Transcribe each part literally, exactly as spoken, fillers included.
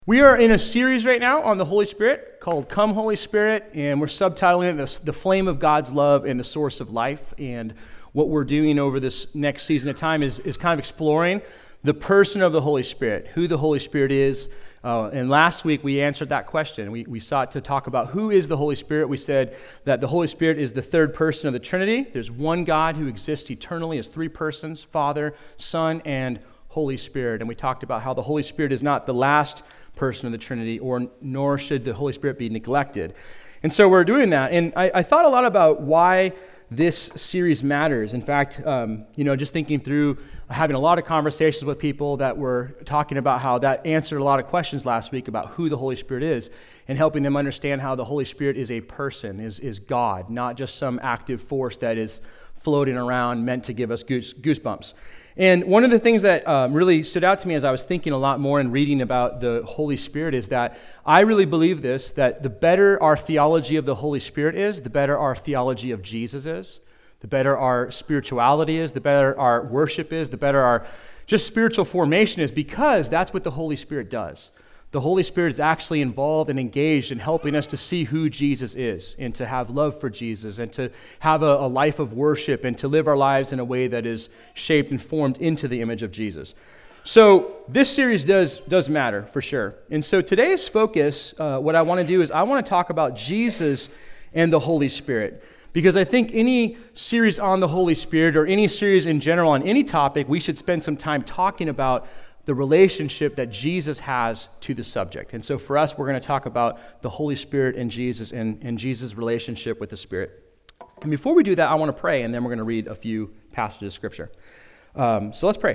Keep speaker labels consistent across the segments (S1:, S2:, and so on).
S1: We are in a series right now on the Holy Spirit called Come Holy Spirit, and we're subtitling it the, the Flame of God's Love and the Source of Life. And what we're doing over this next season of time is, is kind of exploring the person of the Holy Spirit, who the Holy Spirit is. Uh, and last week we answered that question. We, we sought to talk about who is the Holy Spirit. We said that the Holy Spirit is the third person of the Trinity. There's one God who exists eternally as three persons, Father, Son, and Holy Spirit. And we talked about how the Holy Spirit is not the last person of the Trinity, or nor should the Holy Spirit be neglected. And so we're doing that. And I, I thought a lot about why this series matters. In fact, um, you know, just thinking through having a lot of conversations with people that were talking about how that answered a lot of questions last week about who the Holy Spirit is, and helping them understand how the Holy Spirit is a person, is, is God, not just some active force that is floating around meant to give us goose, goosebumps. And one of the things that um, really stood out to me as I was thinking a lot more and reading about the Holy Spirit is that I really believe this, that the better our theology of the Holy Spirit is, the better our theology of Jesus is, the better our spirituality is, the better our worship is, the better our just spiritual formation is, because that's what the Holy Spirit does. The Holy Spirit is actually involved and engaged in helping us to see who Jesus is, and to have love for Jesus, and to have a, a life of worship, and to live our lives in a way that is shaped and formed into the image of Jesus. So this series does, does matter, for sure. And so today's focus, uh, what I want to do is I want to talk about Jesus and the Holy Spirit. Because I think any series on the Holy Spirit, or any series in general on any topic, we should spend some time talking about the relationship that Jesus has to the subject. And so for us, we're going to talk about the Holy Spirit and Jesus, and, and Jesus' relationship with the Spirit. And before we do that, I want to pray, and then we're going to read a few passages of Scripture. Um, so let's pray.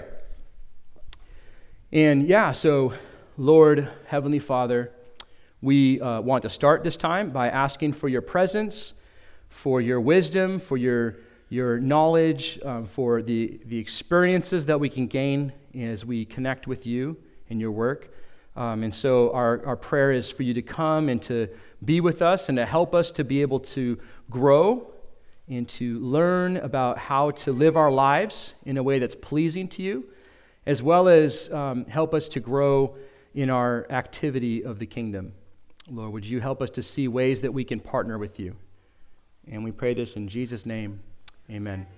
S1: And yeah, so Lord, Heavenly Father, we uh, want to start this time by asking for your presence, for your wisdom, for your your knowledge, um, for the, the experiences that we can gain as we connect with you and your work. Um, and so our, our prayer is for you to come and to be with us and to help us to be able to grow and to learn about how to live our lives in a way that's pleasing to you, as well as um, help us to grow in our activity of the kingdom. Lord, would you help us to see ways that we can partner with you? And we pray this in Jesus' name. Amen.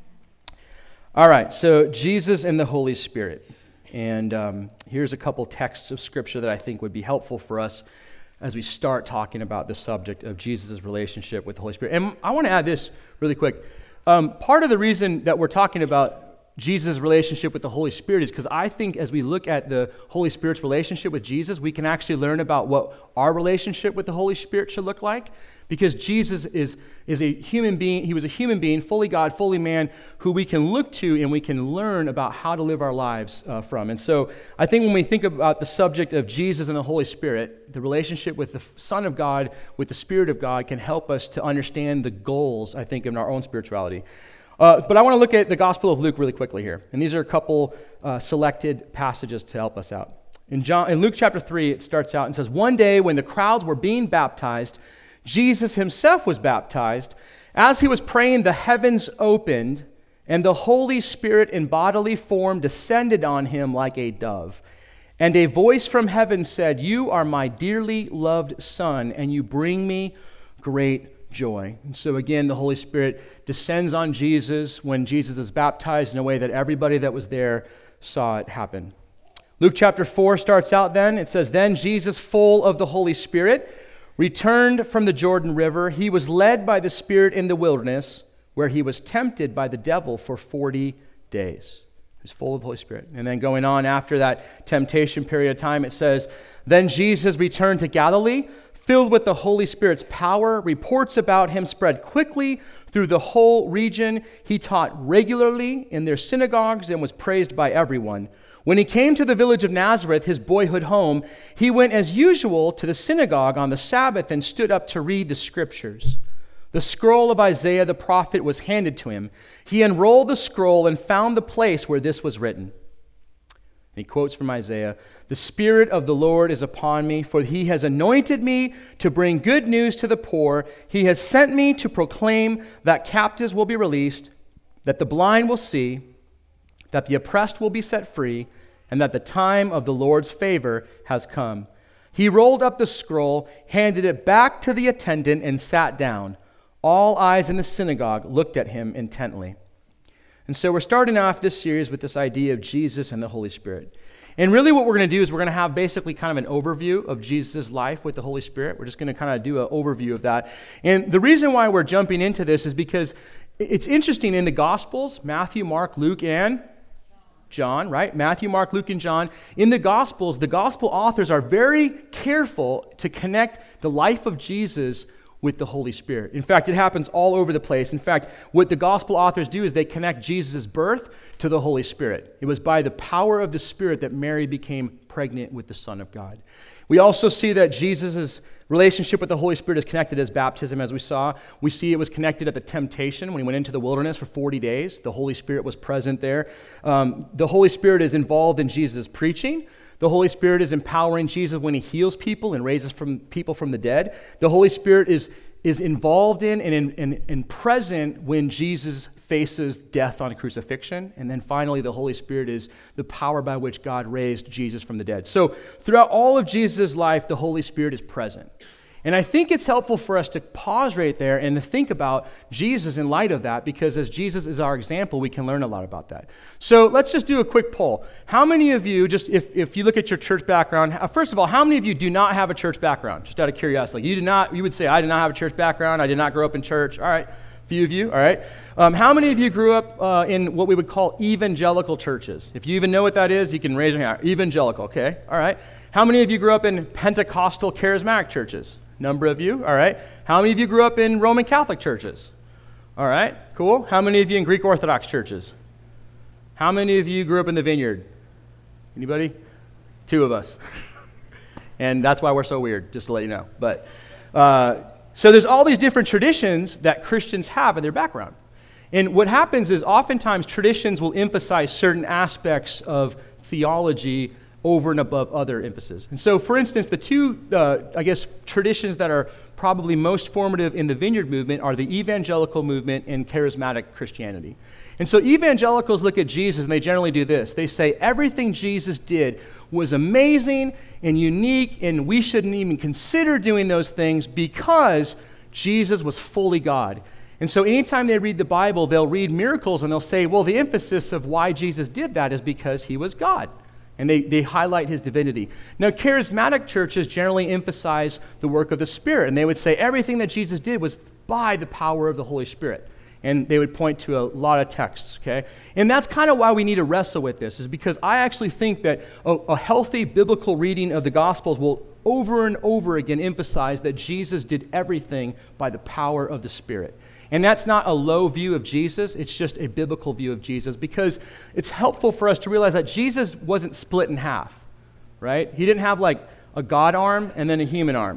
S1: All right, so Jesus and the Holy Spirit. And um, here's a couple texts of Scripture that I think would be helpful for us as we start talking about the subject of Jesus' relationship with the Holy Spirit. And I want to add this really quick. Um, part of the reason that we're talking about Jesus' relationship with the Holy Spirit is because I think as we look at the Holy Spirit's relationship with Jesus, we can actually learn about what our relationship with the Holy Spirit should look like. Because Jesus is, is a human being, he was a human being, fully God, fully man, who we can look to and we can learn about how to live our lives uh, from. And so I think when we think about the subject of Jesus and the Holy Spirit, the relationship with the Son of God, with the Spirit of God, can help us to understand the goals, I think, in our own spirituality. Uh, but I want to look at the Gospel of Luke really quickly here. And these are a couple uh, selected passages to help us out. In, John, in Luke chapter three, it starts out and says, "One day when the crowds were being baptized, Jesus himself was baptized. As he was praying, the heavens opened, and the Holy Spirit in bodily form descended on him like a dove. And a voice from heaven said, 'You are my dearly loved Son, and you bring me great joy.'" And so again, the Holy Spirit descends on Jesus when Jesus is baptized in a way that everybody that was there saw it happen. Luke chapter four starts out then. It says, "Then Jesus, full of the Holy Spirit, returned from the Jordan River. He was led by the Spirit in the wilderness, where he was tempted by the devil for forty days. He was full of the Holy Spirit." And then going on after that temptation period of time, it says, "Then Jesus returned to Galilee, filled with the Holy Spirit's power. Reports about him spread quickly through the whole region. He taught regularly in their synagogues and was praised by everyone. When he came to the village of Nazareth, his boyhood home, he went as usual to the synagogue on the Sabbath and stood up to read the Scriptures. The scroll of Isaiah the prophet was handed to him. He unrolled the scroll and found the place where this was written." And he quotes from Isaiah, "The Spirit of the Lord is upon me, for he has anointed me to bring good news to the poor. He has sent me to proclaim that captives will be released, that the blind will see, that the oppressed will be set free, and that the time of the Lord's favor has come. He rolled up the scroll, handed it back to the attendant, and sat down. All eyes in the synagogue looked at him intently. And so we're starting off this series with this idea of Jesus and the Holy Spirit. And really what we're going to do is we're going to have basically kind of an overview of Jesus' life with the Holy Spirit. We're just going to kind of do an overview of that. And the reason why we're jumping into this is because it's interesting in the Gospels, Matthew, Mark, Luke, and John, right? Matthew, Mark, Luke, and John. In the Gospels, the Gospel authors are very careful to connect the life of Jesus with the Holy Spirit. In fact, it happens all over the place. In fact, what the Gospel authors do is they connect Jesus' birth to the Holy Spirit. It was by the power of the Spirit that Mary became pregnant with the Son of God. We also see that Jesus' relationship with the Holy Spirit is connected as baptism, as we saw. We see it was connected at the temptation when he went into the wilderness for forty days. The Holy Spirit was present there. Um, the Holy Spirit is involved in Jesus' preaching. The Holy Spirit is empowering Jesus when he heals people and raises from people from the dead. The Holy Spirit is, is involved in and, in, and, and present when Jesus faces death on crucifixion. And then finally, the Holy Spirit is the power by which God raised Jesus from the dead. So throughout all of Jesus' life, the Holy Spirit is present. And I think it's helpful for us to pause right there and to think about Jesus in light of that, because as Jesus is our example, we can learn a lot about that. So let's just do a quick poll. How many of you, just if, if you look at your church background, first of all, how many of you do not have a church background? Just out of curiosity. You do not, you would say, I did not have a church background. I did not grow up in church. All right. A few of you. All right. Um, how many of you grew up uh, in what we would call evangelical churches? If you even know what that is, you can raise your hand. Evangelical. Okay. All right. How many of you grew up in Pentecostal charismatic churches? Number of you, all right. How many of you grew up in Roman Catholic churches? All right, cool. How many of you in Greek Orthodox churches? How many of you grew up in the Vineyard? Anybody? Two of us. And that's why we're so weird, just to let you know. But uh, so there's all these different traditions that Christians have in their background. And what happens is oftentimes traditions will emphasize certain aspects of theology over and above other emphasis. And so, for instance, the two, uh, I guess, traditions that are probably most formative in the Vineyard movement are the evangelical movement and charismatic Christianity. And so evangelicals look at Jesus and they generally do this. They say everything Jesus did was amazing and unique, and we shouldn't even consider doing those things because Jesus was fully God. And so anytime they read the Bible, they'll read miracles and they'll say, well, the emphasis of why Jesus did that is because he was God. And they, they highlight his divinity. Now, charismatic churches generally emphasize the work of the Spirit. And they would say everything that Jesus did was by the power of the Holy Spirit. And they would point to a lot of texts, okay? And that's kind of why we need to wrestle with this, is because I actually think that a, a healthy biblical reading of the Gospels will over and over again emphasize that Jesus did everything by the power of the Spirit. And that's not a low view of Jesus, it's just a biblical view of Jesus, because it's helpful for us to realize that Jesus wasn't split in half, right? He didn't have like a God arm and then a human arm,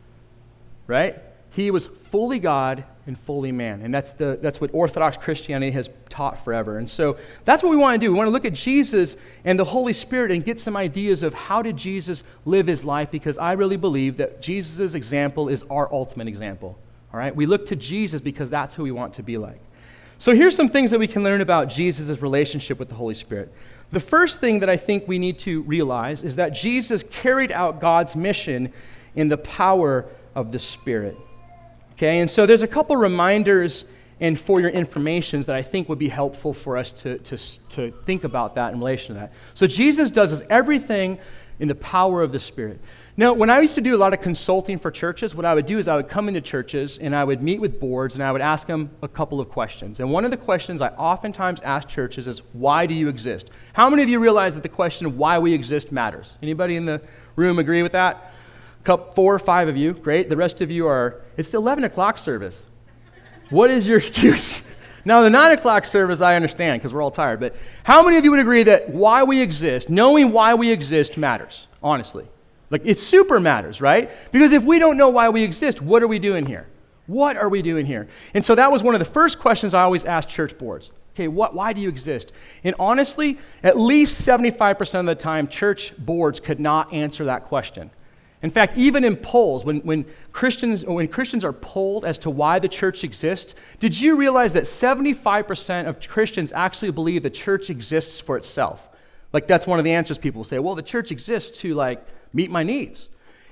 S1: right? He was fully God and fully man. And that's the that's what Orthodox Christianity has taught forever. And so that's what we want to do. We want to look at Jesus and the Holy Spirit and get some ideas of how did Jesus live his life, because I really believe that Jesus' example is our ultimate example. All right, we look to Jesus because that's who we want to be like. So here's some things that we can learn about Jesus' relationship with the Holy Spirit. The first thing that I think we need to realize is that Jesus carried out God's mission in the power of the Spirit. Okay, and so there's a couple reminders and for your informations that I think would be helpful for us to, to, to think about that in relation to that. So Jesus does everything in the power of the Spirit. Now, when I used to do a lot of consulting for churches, what I would do is I would come into churches and I would meet with boards and I would ask them a couple of questions. And one of the questions I oftentimes ask churches is, why do you exist? How many of you realize that the question of why we exist matters? Anybody in the room agree with that? Couple, four or five of you, great. The rest of you are, it's the eleven o'clock service. What is your excuse? Now, the nine o'clock service, I understand because we're all tired, but how many of you would agree that why we exist, knowing why we exist matters, honestly? Like, it super matters, right? Because if we don't know why we exist, what are we doing here? What are we doing here? And so that was one of the first questions I always asked church boards. Okay, what? Why do you exist? And honestly, at least seventy-five percent of the time, church boards could not answer that question. In fact, even in polls, when, when Christians when Christians are polled as to why the church exists, did you realize that seventy-five percent of Christians actually believe the church exists for itself? Like, that's one of the answers people say. Well, the church exists to, like, meet my needs.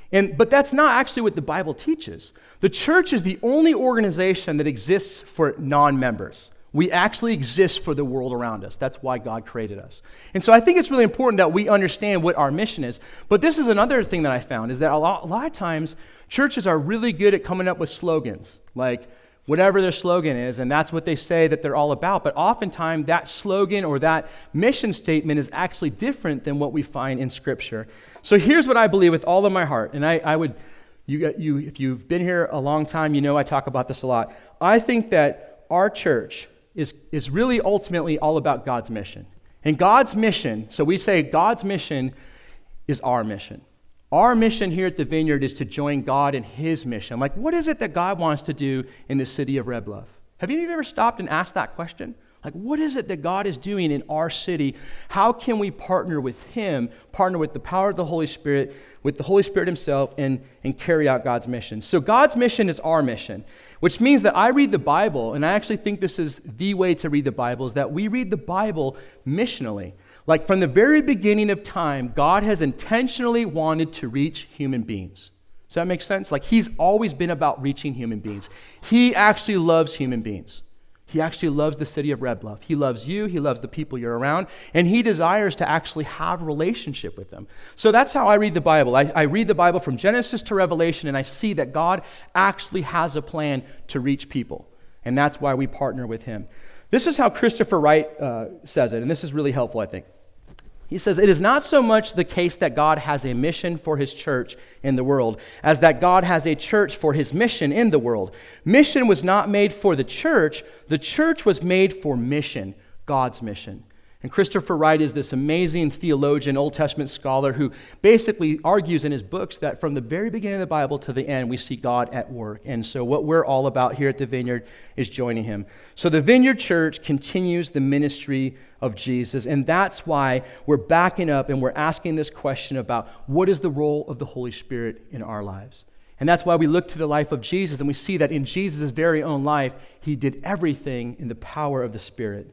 S1: And, but that's not actually what the Bible teaches. The church is the only organization that exists for non-members. We actually exist for the world around us. That's why God created us. And so I think it's really important that we understand what our mission is. But this is another thing that I found, is that a lot, a lot of times churches are really good at coming up with slogans, like whatever their slogan is, and that's what they say that they're all about. But oftentimes that slogan or that mission statement is actually different than what we find in Scripture. So here's what I believe with all of my heart, and I, I would, you, you, if you've been here a long time, you know I talk about this a lot. I think that our church is, is really ultimately all about God's mission. And God's mission, so we say God's mission is our mission. Our mission here at the Vineyard is to join God in His mission. Like, what is it that God wants to do in the city of Red Bluff? Have you ever stopped and asked that question? Like, what is it that God is doing in our city? How can we partner with Him, partner with the power of the Holy Spirit, with the Holy Spirit Himself, and, and carry out God's mission? So God's mission is our mission, which means that I read the Bible, and I actually think this is the way to read the Bible, is that we read the Bible missionally. Like from the very beginning of time, God has intentionally wanted to reach human beings. Does that make sense? Like He's always been about reaching human beings. He actually loves human beings. He actually loves the city of Red Bluff. He loves you. He loves the people you're around. And He desires to actually have a relationship with them. So that's how I read the Bible. I, I read the Bible from Genesis to Revelation, and I see that God actually has a plan to reach people. And that's why we partner with Him. This is how Christopher Wright uh, says it, and this is really helpful, I think. He says, it is not so much the case that God has a mission for His church in the world as that God has a church for His mission in the world. Mission was not made for the church. The church was made for mission, God's mission. And Christopher Wright is this amazing theologian, Old Testament scholar, who basically argues in his books that from the very beginning of the Bible to the end, we see God at work. And so what we're all about here at the Vineyard is joining Him. So the Vineyard Church continues the ministry of Jesus, and that's why we're backing up and we're asking this question about what is the role of the Holy Spirit in our lives. And that's why we look to the life of Jesus, and we see that in Jesus' very own life, He did everything in the power of the Spirit.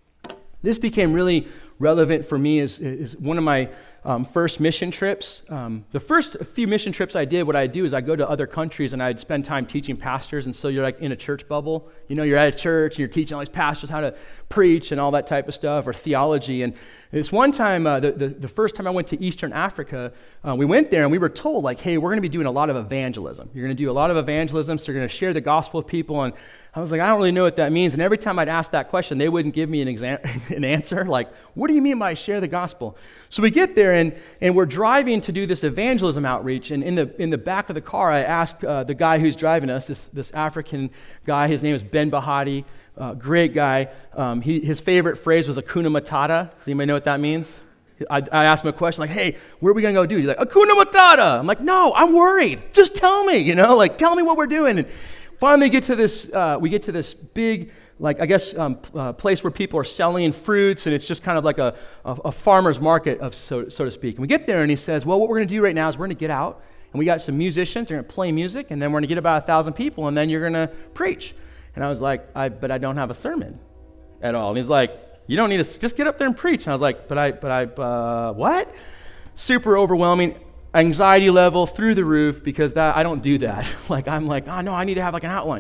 S1: This became really relevant for me as, as one of my um, first mission trips. Um, the first few mission trips I did, what I do is I go to other countries and I'd spend time teaching pastors, and so you're like in a church bubble. You know, you're at a church and you're teaching all these pastors how to preach and all that type of stuff, or theology. And this one time, uh, the, the, the first time I went to Eastern Africa, uh, we went there and we were told, like, hey, we're going to be doing a lot of evangelism. You're going to do a lot of evangelism, so you're going to share the gospel with people. And I was like, I don't really know what that means. And every time I'd ask that question, they wouldn't give me an, exam- an answer. Like, what do you mean by share the gospel? So we get there and, and we're driving to do this evangelism outreach. And in the in the back of the car, I asked uh, the guy who's driving us, this, this African guy, his name is Ben Bahati, uh, great guy. Um, he, his favorite phrase was Hakuna Matata. Does anybody know what that means? I, I asked him a question like, hey, where are we going to go do? He's like, Hakuna Matata. I'm like, no, I'm worried. Just tell me, you know, like tell me what we're doing. And finally get to this, uh, we get to this big, like I guess, um, uh, place where people are selling fruits, and it's just kind of like a, a, a farmer's market, of so, so to speak. And we get there, and he says, well, what we're going to do right now is we're going to get out, and we got some musicians, they're going to play music, and then we're going to get about a thousand people, and then you're going to preach. And I was like, I, but I don't have a sermon at all. And he's like, you don't need to, just get up there and preach. And I was like, but I, but I, uh, what? Super overwhelming. Anxiety level through the roof, because that I don't do that. Like, I'm like, oh, no, I need to have like an outline.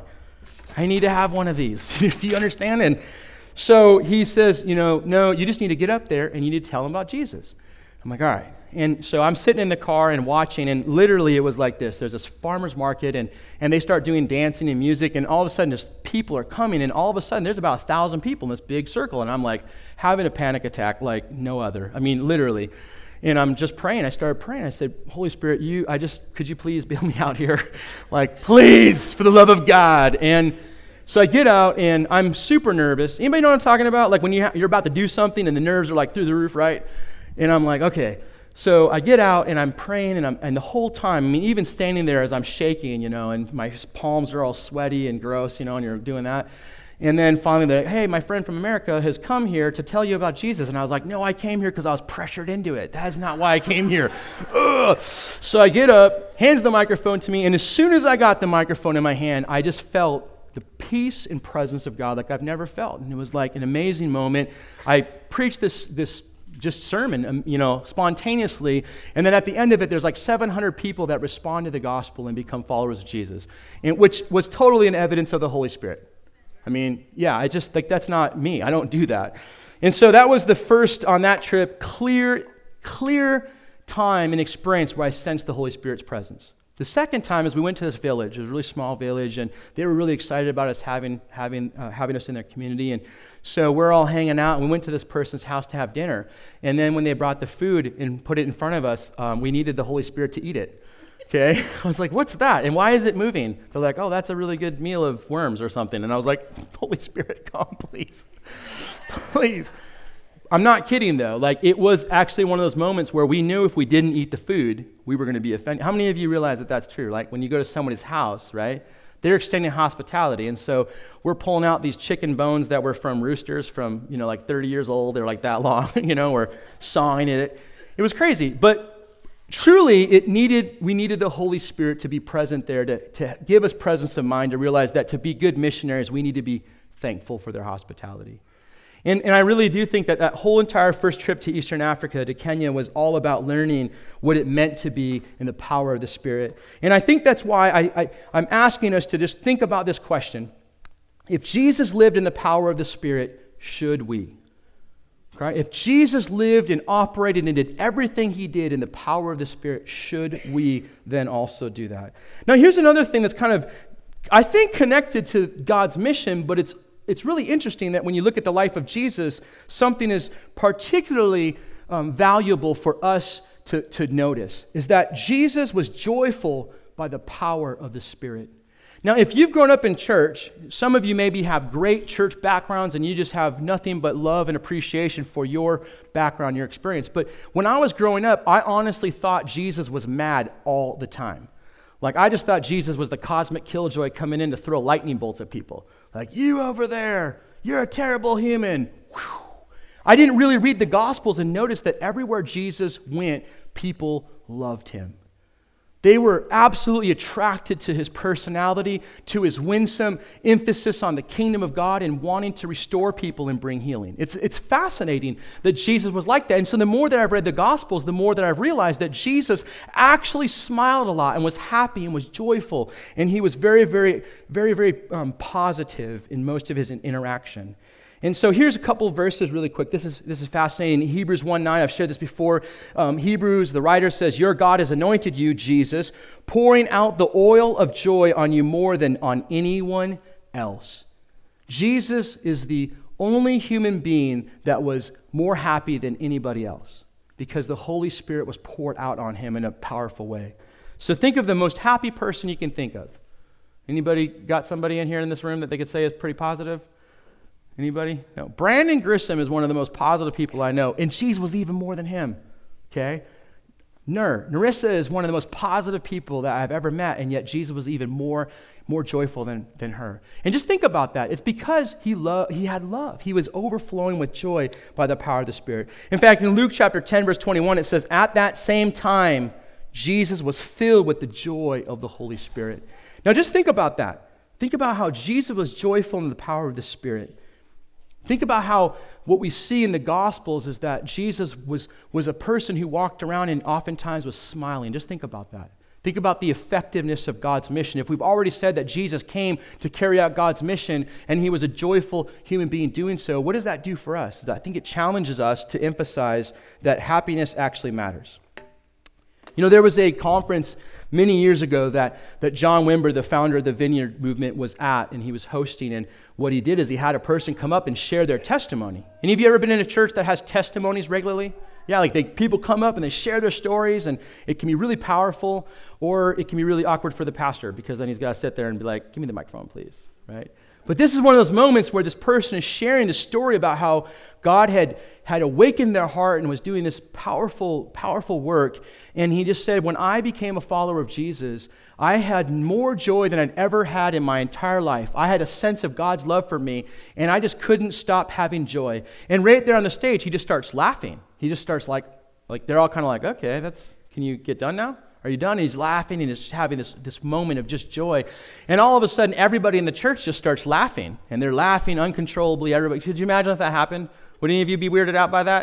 S1: I need to have one of these. Do you understand? And so he says, you know, no, you just need to get up there and you need to tell them about Jesus. I'm like, all right. And so I'm sitting in the car and watching, and literally it was like this. There's this farmer's market, and, and they start doing dancing and music, and all of a sudden just people are coming, and all of a sudden there's about a thousand people in this big circle, and I'm like having a panic attack like no other. I mean, literally. And I'm just praying. I started praying. I said, Holy Spirit, you, I just, could you please bail me out here? Like, please, for the love of God. And so I get out, and I'm super nervous. Anybody know what I'm talking about? Like when you ha- you're about to do something, and the nerves are like through the roof, right? And I'm like, okay. So I get out, and I'm praying, and, I'm, and the whole time, I mean, even standing there as I'm shaking, you know, and my palms are all sweaty and gross, you know, and you're doing that. And then finally, they're like, hey, my friend from America has come here to tell you about Jesus. And I was like, no, I came here because I was pressured into it. That is not why I came here. Ugh. So I get up, hands the microphone to me, and as soon as I got the microphone in my hand, I just felt the peace and presence of God like I've never felt. And it was like an amazing moment. I preached this this just sermon, um, you know, spontaneously. And then at the end of it, there's like seven hundred people that respond to the gospel and become followers of Jesus, and which was totally an evidence of the Holy Spirit. I mean, yeah, I just, like, that's not me. I don't do that. And so that was the first, on that trip, clear, clear time and experience where I sensed the Holy Spirit's presence. The second time is we went to this village. It was a really small village, and they were really excited about us having having uh, having us in their community. And so we're all hanging out, and we went to this person's house to have dinner. And then when they brought the food and put it in front of us, um, we needed the Holy Spirit to eat it. Okay? I was like, what's that? And why is it moving? They're like, oh, that's a really good meal of worms or something. And I was like, Holy Spirit, come, please. Please. I'm not kidding, though. Like, it was actually one of those moments where we knew if we didn't eat the food, we were going to be offended. How many of you realize that that's true? Like, when you go to somebody's house, right, they're extending hospitality. And so we're pulling out these chicken bones that were from roosters from, you know, like thirty years old. They're like that long, you know, we're sawing it. It was crazy. But truly, it needed, we needed the Holy Spirit to be present there, to, to give us presence of mind, to realize that to be good missionaries, we need to be thankful for their hospitality. And, and I really do think that that whole entire first trip to Eastern Africa, to Kenya, was all about learning what it meant to be in the power of the Spirit. And I think that's why I, I, I'm asking us to just think about this question. If Jesus lived in the power of the Spirit, should we? Okay? If Jesus lived and operated and did everything he did in the power of the Spirit, should we then also do that? Now, here's another thing that's kind of, I think, connected to God's mission, but it's It's really interesting that when you look at the life of Jesus, something is particularly um, valuable for us to, to notice, is that Jesus was joyful by the power of the Spirit. Now, if you've grown up in church, some of you maybe have great church backgrounds and you just have nothing but love and appreciation for your background, your experience. But when I was growing up, I honestly thought Jesus was mad all the time. Like, I just thought Jesus was the cosmic killjoy coming in to throw lightning bolts at people. Like, you over there, you're a terrible human. Whew. I didn't really read the Gospels and notice that everywhere Jesus went, people loved him. They were absolutely attracted to his personality, to his winsome emphasis on the kingdom of God and wanting to restore people and bring healing. It's, it's fascinating that Jesus was like that. And so the more that I've read the Gospels, the more that I've realized that Jesus actually smiled a lot and was happy and was joyful. And he was very, very, very, very um, positive in most of his interaction. And so here's a couple of verses really quick. This is this is fascinating. Hebrews one nine, I've shared this before. Um, Hebrews, the writer says, your God has anointed you, Jesus, pouring out the oil of joy on you more than on anyone else. Jesus is the only human being that was more happy than anybody else because the Holy Spirit was poured out on him in a powerful way. So think of the most happy person you can think of. Anybody got somebody in here in this room that they could say is pretty positive? Anybody? No. Brandon Grissom is one of the most positive people I know, and Jesus was even more than him, okay? Nur, Narissa is one of the most positive people that I've ever met, and yet Jesus was even more, more joyful than, than her. And just think about that. It's because he loved, he had love. He was overflowing with joy by the power of the Spirit. In fact, in Luke chapter ten, verse twenty-one, it says, at that same time, Jesus was filled with the joy of the Holy Spirit. Now just think about that. Think about how Jesus was joyful in the power of the Spirit. Think about how what we see in the Gospels is that Jesus was, was a person who walked around and oftentimes was smiling. Just think about that. Think about the effectiveness of God's mission. If we've already said that Jesus came to carry out God's mission and he was a joyful human being doing so, what does that do for us? I think it challenges us to emphasize that happiness actually matters. You know, there was a conference many years ago that, that John Wimber, the founder of the Vineyard Movement, was at, and he was hosting. And what he did is he had a person come up and share their testimony. Any of you ever been in a church that has testimonies regularly? Yeah, like they, people come up and they share their stories, and it can be really powerful, or it can be really awkward for the pastor because then he's got to sit there and be like, give me the microphone, please, right? But this is one of those moments where this person is sharing the story about how God had, had awakened their heart and was doing this powerful, powerful work. And he just said, when I became a follower of Jesus, I had more joy than I'd ever had in my entire life. I had a sense of God's love for me, and I just couldn't stop having joy. And right there on the stage, he just starts laughing. He just starts like, like they're all kind of like, okay, that's, can you get done now? Are you done? And he's laughing and he's having this, this moment of just joy. And all of a sudden, everybody in the church just starts laughing. And they're laughing uncontrollably. Everybody, could you imagine if that happened? Would any of you be weirded out by that?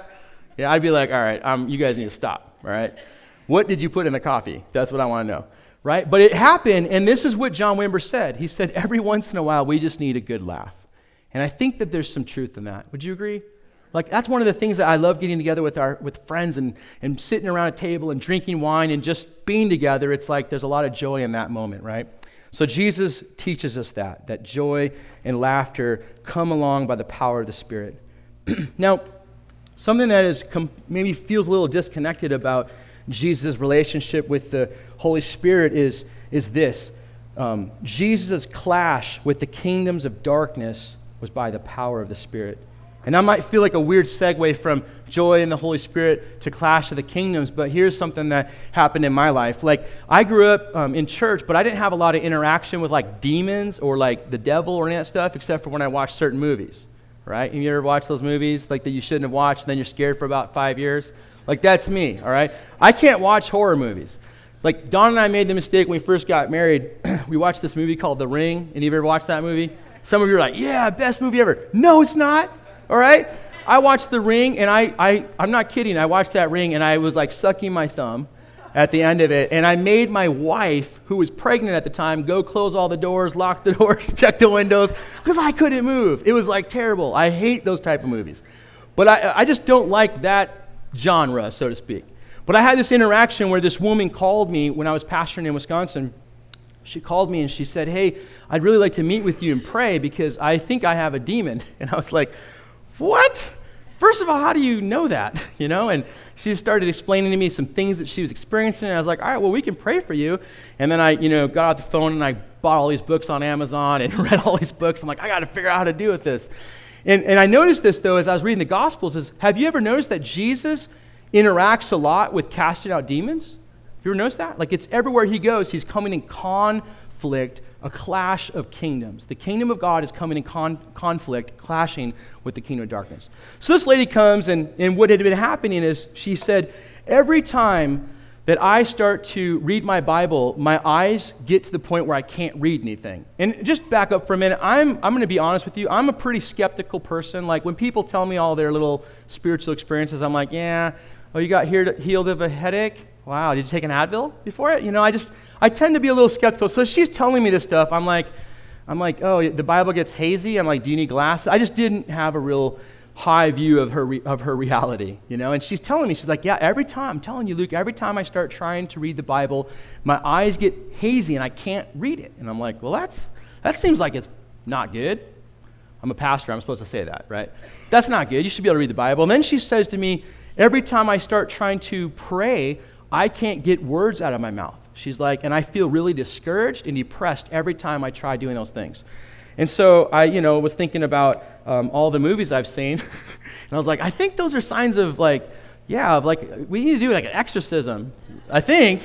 S1: Yeah, I'd be like, all right, um, you guys need to stop, all right? What did you put in the coffee? That's what I want to know, right? But it happened, and this is what John Wimber said. He said, every once in a while, we just need a good laugh. And I think that there's some truth in that. Would you agree? Like, that's one of the things that I love getting together with our with friends and, and sitting around a table and drinking wine and just being together. It's like there's a lot of joy in that moment, right? So Jesus teaches us that, that joy and laughter come along by the power of the Spirit. Now, something that is com- maybe feels a little disconnected about Jesus' relationship with the Holy Spirit is, is this. Um, Jesus' clash with the kingdoms of darkness was by the power of the Spirit. And that might feel like a weird segue from joy in the Holy Spirit to clash of the kingdoms, but here's something that happened in my life. Like, I grew up um, in church, but I didn't have a lot of interaction with like demons or like the devil or any of that stuff, except for when I watched certain movies, right? Have you ever watched those movies like that you shouldn't have watched, and then you're scared for about five years? Like, that's me, all right? I can't watch horror movies. Like, Dawn and I made the mistake when we first got married. We watched this movie called The Ring. Any of you ever watched that movie? Some of you are like, yeah, best movie ever. No, it's not. All right? I watched The Ring, and I, I, I'm not kidding. I watched that Ring, and I was like sucking my thumb at the end of it. And I made my wife, who was pregnant at the time, go close all the doors, lock the doors, check the windows, because I couldn't move. It was like terrible. I hate those type of movies. But I, I just don't like that genre, so to speak. But I had this interaction where this woman called me when I was pastoring in Wisconsin. She called me and she said, hey, I'd really like to meet with you and pray because I think I have a demon. And I was like, what? First of all, how do you know that? You know, and she started explaining to me some things that she was experiencing, and I was like, all right, well, we can pray for you. And then I, you know, got out the phone and I bought all these books on Amazon and read all these books. I'm like, I got to figure out how to deal with this. And and I noticed this, though, as I was reading the Gospels, is have you ever noticed that Jesus interacts a lot with casting out demons? Have you ever noticed that? Like, it's everywhere he goes, he's coming in conflict, a clash of kingdoms. The kingdom of God is coming in con- conflict, clashing with the kingdom of darkness. So this lady comes, and, and what had been happening is she said, every time that I start to read my Bible, my eyes get to the point where I can't read anything. And just back up for a minute, I'm I'm going to be honest with you, I'm a pretty skeptical person. Like, when people tell me all their little spiritual experiences, I'm like, yeah, oh, you got healed of a headache? Wow, did you take an Advil before it? You know, I just, I tend to be a little skeptical. So she's telling me this stuff. I'm like, I'm like, oh, the Bible gets hazy. I'm like, do you need glasses? I just didn't have a real high view of her re- of her reality, you know? And she's telling me, she's like, yeah, every time, I'm telling you, Luke, every time I start trying to read the Bible, my eyes get hazy and I can't read it. And I'm like, well, that's that seems like it's not good. I'm a pastor. I'm supposed to say that, right? That's not good. You should be able to read the Bible. And then she says to me, every time I start trying to pray, I can't get words out of my mouth. She's like, and I feel really discouraged and depressed every time I try doing those things. And so I, you know, was thinking about um, all the movies I've seen, and I was like, I think those are signs of like, yeah, of like, we need to do like an exorcism. I think,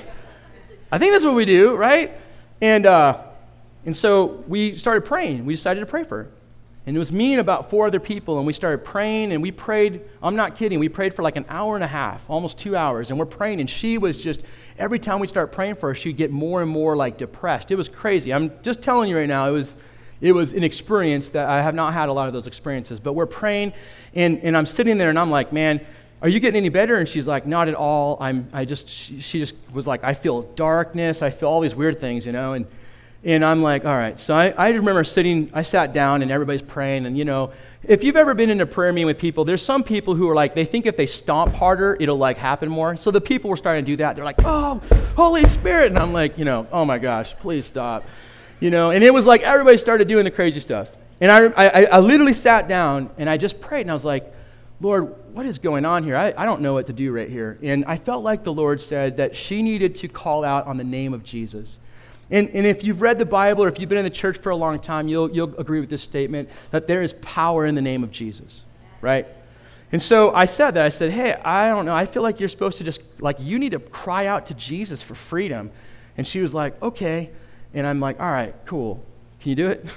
S1: I think that's what we do, right? And uh, and so we started praying. We decided to pray for her. And it was me and about four other people, and we started praying, and we prayed, I'm not kidding, we prayed for like an hour and a half, almost two hours, and we're praying, and she was just, every time we start praying for her, she'd get more and more like depressed. It was crazy. I'm just telling you right now, it was it was an experience that I have not had a lot of those experiences, but we're praying, and, and I'm sitting there, and I'm like, man, are you getting any better? And she's like, not at all. I'm, I just, she, she just was like, I feel darkness, I feel all these weird things, you know, and And I'm like, all right. So I, I remember sitting, I sat down and everybody's praying. And, you know, if you've ever been in a prayer meeting with people, there's some people who are like, they think if they stomp harder, it'll like happen more. So the people were starting to do that. They're like, oh, Holy Spirit. And I'm like, you know, oh my gosh, please stop. You know, and it was like everybody started doing the crazy stuff. And I, I, I literally sat down and I just prayed. And I was like, Lord, what is going on here? I, I don't know what to do right here. And I felt like the Lord said that she needed to call out on the name of Jesus. And, and if you've read the Bible or if you've been in the church for a long time, you'll, you'll agree with this statement that there is power in the name of Jesus, right? And so I said that. I said, hey, I don't know. I feel like you're supposed to just, like, you need to cry out to Jesus for freedom. And she was like, okay. And I'm like, all right, cool. Can you do it?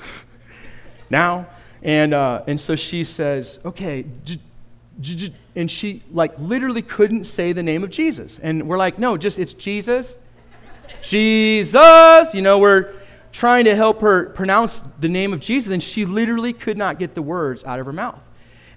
S1: Now? And uh, and so she says, okay. And she, like, literally couldn't say the name of Jesus. And we're like, no, just, it's Jesus. Jesus, you know, we're trying to help her pronounce the name of Jesus, and she literally could not get the words out of her mouth.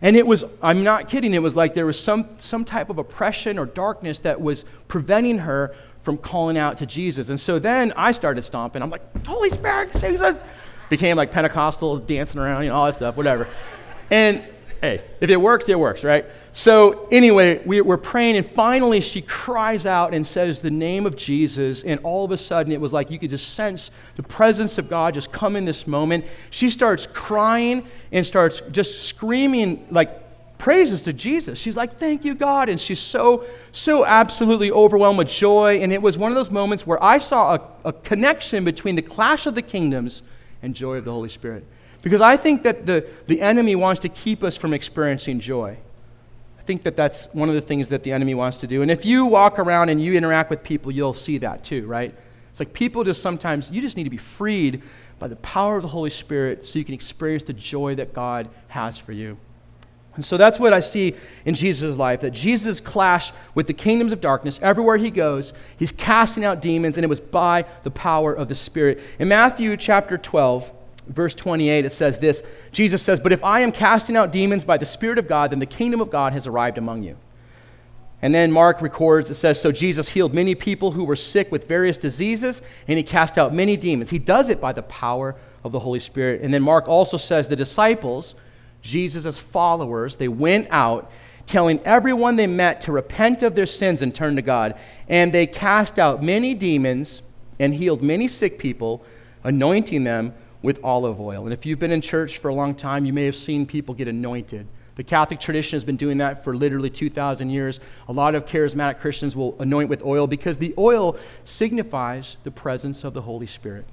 S1: And it was, I'm not kidding, it was like there was some, some type of oppression or darkness that was preventing her from calling out to Jesus. And so then I started stomping. I'm like, Holy Spirit, Jesus! Became like Pentecostal, dancing around, you know, all that stuff, whatever. And hey, if it works, it works, right? So anyway, we, we're praying, and finally she cries out and says the name of Jesus, and all of a sudden it was like you could just sense the presence of God just come in this moment. She starts crying and starts just screaming like praises to Jesus. She's like, thank you, God. And she's so, so absolutely overwhelmed with joy. And it was one of those moments where I saw a, a connection between the clash of the kingdoms and joy of the Holy Spirit. Because I think that the, the enemy wants to keep us from experiencing joy. I think that that's one of the things that the enemy wants to do. And if you walk around and you interact with people, you'll see that too, right? It's like people just sometimes, you just need to be freed by the power of the Holy Spirit so you can experience the joy that God has for you. And so that's what I see in Jesus' life, that Jesus clashed with the kingdoms of darkness. Everywhere he goes, he's casting out demons, and it was by the power of the Spirit. In Matthew chapter twelve, verse twenty-eight, it says this. Jesus says, but if I am casting out demons by the Spirit of God, then the kingdom of God has arrived among you. And then Mark records, it says, so Jesus healed many people who were sick with various diseases, and he cast out many demons. He does it by the power of the Holy Spirit. And then Mark also says the disciples, Jesus' followers, they went out telling everyone they met to repent of their sins and turn to God. And they cast out many demons and healed many sick people, anointing them with olive oil. And if you've been in church for a long time, you may have seen people get anointed. The Catholic tradition has been doing that for literally two thousand years. A lot of charismatic Christians will anoint with oil because the oil signifies the presence of the Holy Spirit.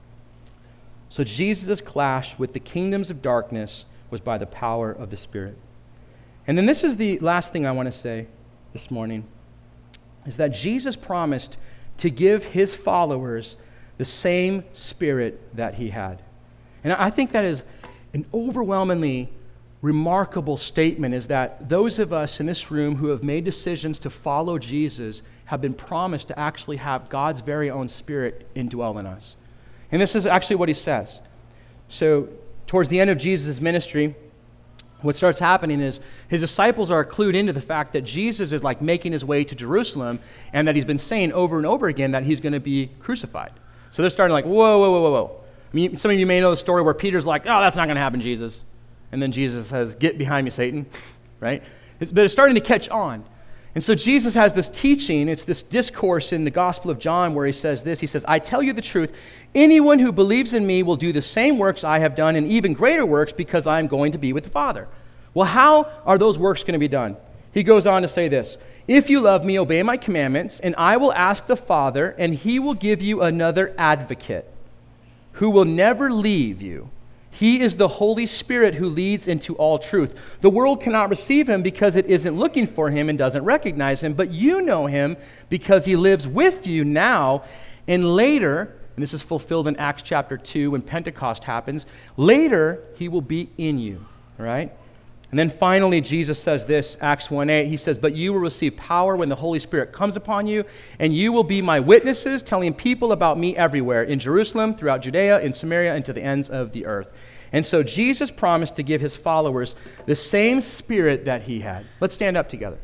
S1: So Jesus' clash with the kingdoms of darkness was by the power of the Spirit. And then this is the last thing I want to say this morning, is that Jesus promised to give his followers the same Spirit that he had. And I think that is an overwhelmingly remarkable statement, is that those of us in this room who have made decisions to follow Jesus have been promised to actually have God's very own Spirit indwell in us. And this is actually what he says. So towards the end of Jesus' ministry, what starts happening is his disciples are clued into the fact that Jesus is like making his way to Jerusalem, and that he's been saying over and over again that he's going to be crucified. So they're starting like, whoa, whoa, whoa, whoa, whoa. I mean, some of you may know the story where Peter's like, oh, that's not going to happen, Jesus. And then Jesus says, get behind me, Satan, right? It's, but it's starting to catch on. And so Jesus has this teaching, it's this discourse in the Gospel of John where he says this, he says, I tell you the truth, anyone who believes in me will do the same works I have done and even greater works because I am going to be with the Father. Well, how are those works going to be done? He goes on to say this, if you love me, obey my commandments, and I will ask the Father, and he will give you another advocate who will never leave you. He is the Holy Spirit who leads into all truth. The world cannot receive him because it isn't looking for him and doesn't recognize him, but you know him because he lives with you now and later, and this is fulfilled in Acts chapter two when Pentecost happens, later he will be in you, all right? And then finally, Jesus says this, Acts one eight, he says, but you will receive power when the Holy Spirit comes upon you, and you will be my witnesses, telling people about me everywhere, in Jerusalem, throughout Judea, in Samaria, and to the ends of the earth. And so Jesus promised to give his followers the same Spirit that he had. Let's stand up together.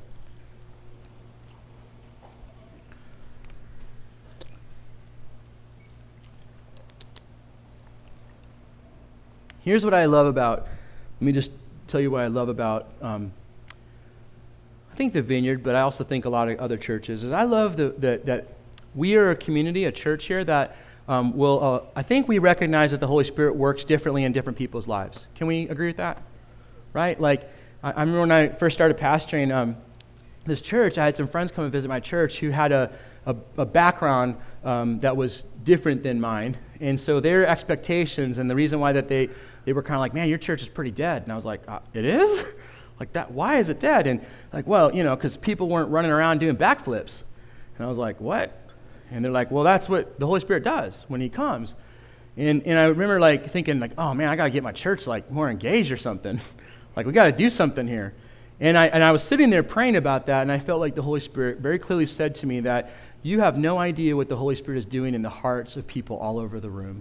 S1: Here's what I love about, let me just tell you what I love about, um, I think the Vineyard, but I also think a lot of other churches, is I love the, the, that we are a community, a church here that um, will, uh, I think we recognize that the Holy Spirit works differently in different people's lives. Can we agree with that? Right? Like, I, I remember when I first started pastoring um, this church, I had some friends come and visit my church who had a, a, a background um, that was different than mine. And so their expectations and the reason why that they They were kind of like, man, your church is pretty dead. And I was like, uh, it is? Like that, why is it dead? And like, well, you know, because people weren't running around doing backflips. And I was like, what? And they're like, well, that's what the Holy Spirit does when he comes. And and I remember like thinking like, oh man, I got to get my church like more engaged or something. Like we got to do something here. And I and I was sitting there praying about that, and I felt like the Holy Spirit very clearly said to me that you have no idea what the Holy Spirit is doing in the hearts of people all over the room.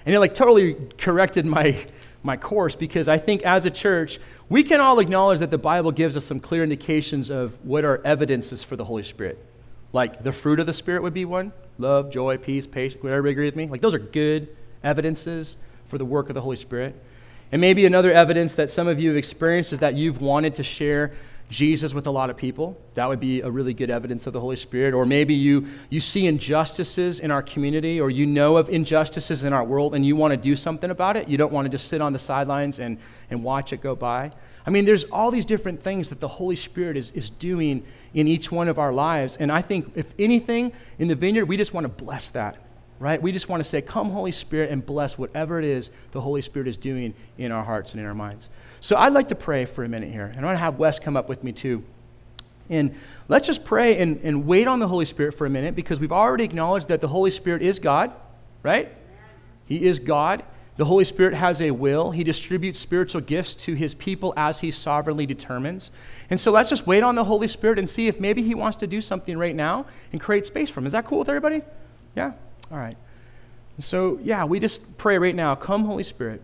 S1: And it like totally corrected my, my course, because I think as a church, we can all acknowledge that the Bible gives us some clear indications of what are evidences for the Holy Spirit. Like the fruit of the Spirit would be one. Love, joy, peace, patience. Would everybody agree with me? Like those are good evidences for the work of the Holy Spirit. And maybe another evidence that some of you have experienced is that you've wanted to share Jesus with a lot of people. That would be a really good evidence of the Holy Spirit. Or maybe you you see injustices in our community, or you know of injustices in our world and you want to do something about it. You don't want to just sit on the sidelines and, and watch it go by. I mean, there's all these different things that the Holy Spirit is, is doing in each one of our lives. And I think if anything in the Vineyard, we just want to bless that. Right? We just want to say, come Holy Spirit, and bless whatever it is the Holy Spirit is doing in our hearts and in our minds. So I'd like to pray for a minute here. And I want to have Wes come up with me too. And let's just pray and, and wait on the Holy Spirit for a minute, because we've already acknowledged that the Holy Spirit is God, right? He is God. The Holy Spirit has a will. He distributes spiritual gifts to his people as he sovereignly determines. And so let's just wait on the Holy Spirit and see if maybe he wants to do something right now and create space for him. Is that cool with everybody? Yeah? All right. So, yeah, we just pray right now. Come, Holy Spirit.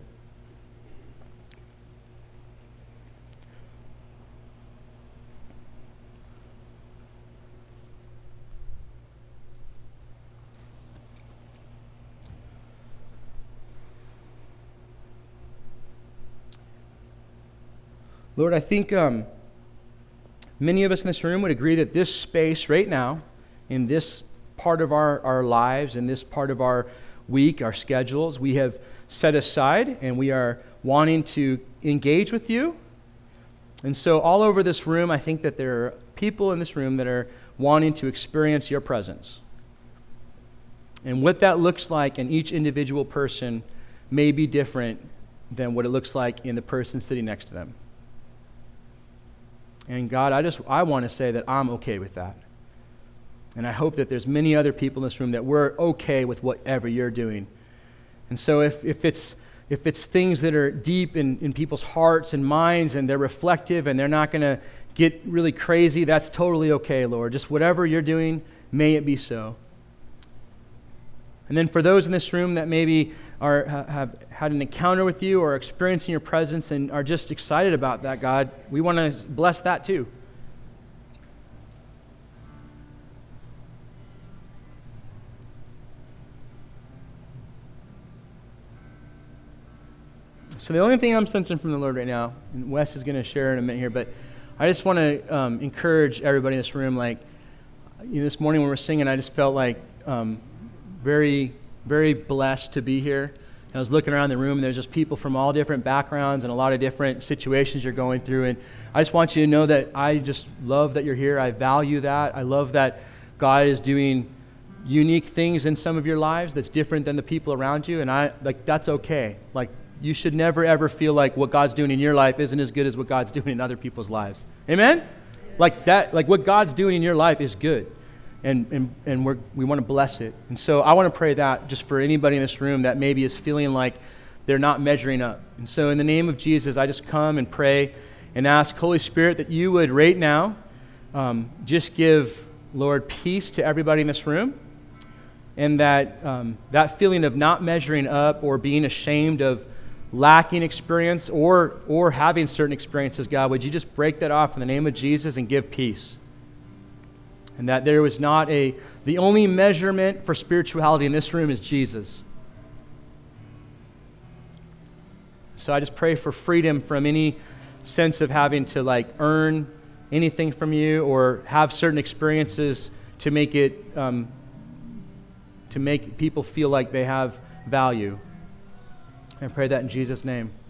S1: Lord, I think um, many of us in this room would agree that this space right now, in this part of our, our lives, in this part of our week, our schedules, we have set aside, and we are wanting to engage with you. And so all over this room, I think that there are people in this room that are wanting to experience your presence. And what that looks like in each individual person may be different than what it looks like in the person sitting next to them. And God, I just I want to say that I'm okay with that. And I hope that there's many other people in this room that we're okay with whatever you're doing. And so if, if it's if it's things that are deep in, in people's hearts and minds, and they're reflective and they're not going to get really crazy, that's totally okay, Lord. Just whatever you're doing, may it be so. And then for those in this room that maybe are have had an encounter with you or experiencing your presence and are just excited about that, God, we want to bless that too. So the only thing I'm sensing from the Lord right now, and Wes is going to share in a minute here, but I just want to um, encourage everybody in this room. Like, you know, this morning when we were singing, I just felt like um, very, very blessed to be here. I was looking around the room, and there's just people from all different backgrounds and a lot of different situations you're going through. And I just want you to know that I just love that you're here. I value that. I love that God is doing unique things in some of your lives that's different than the people around you. And I like that's okay. Like, you should never, ever feel like what God's doing in your life isn't as good as what God's doing in other people's lives. Amen? Like that, like what God's doing in your life is good. And and, and we're, we want to bless it. And so I want to pray that just for anybody in this room that maybe is feeling like they're not measuring up. And so in the name of Jesus, I just come and pray and ask, Holy Spirit, that you would right now um, just give, Lord, peace to everybody in this room. And that um, that feeling of not measuring up or being ashamed of lacking experience or or having certain experiences, God, would you just break that off in the name of Jesus and give peace? And that there was not a, the only measurement for spirituality in this room is Jesus. So I just pray for freedom from any sense of having to like earn anything from you or have certain experiences to make it, um, to make people feel like they have value. I pray that in Jesus' name.